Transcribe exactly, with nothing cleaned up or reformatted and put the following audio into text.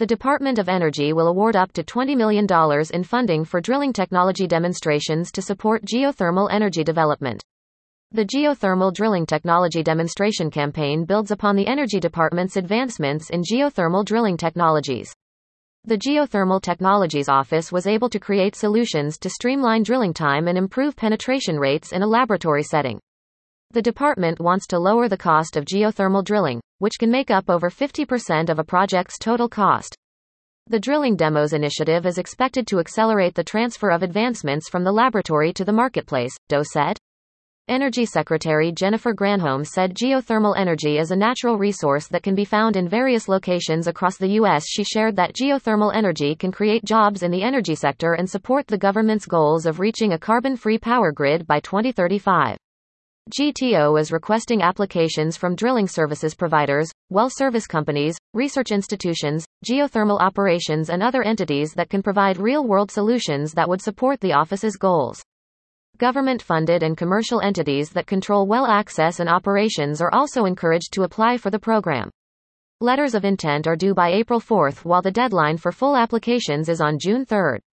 The Department of Energy will award up to twenty million dollars in funding for drilling technology demonstrations to support geothermal energy development. The Geothermal Drilling Technology Demonstration Campaign builds upon the Energy Department's advancements in geothermal drilling technologies. The Geothermal Technologies Office was able to create solutions to streamline drilling time and improve penetration rates in a laboratory setting. The department wants to lower the cost of geothermal drilling, which can make up over fifty percent of a project's total cost. The Drilling Demos initiative is expected to accelerate the transfer of advancements from the laboratory to the marketplace, Doe said. Energy Secretary Jennifer Granholm said geothermal energy is a natural resource that can be found in various locations across the U S She shared that geothermal energy can create jobs in the energy sector and support the government's goals of reaching a carbon-free power grid by twenty thirty-five. G T O is requesting applications from drilling services providers, well service companies, research institutions, geothermal operations and other entities that can provide real-world solutions that would support the office's goals. Government-funded and commercial entities that control well access and operations are also encouraged to apply for the program. Letters of intent are due by April fourth while the deadline for full applications is on June third.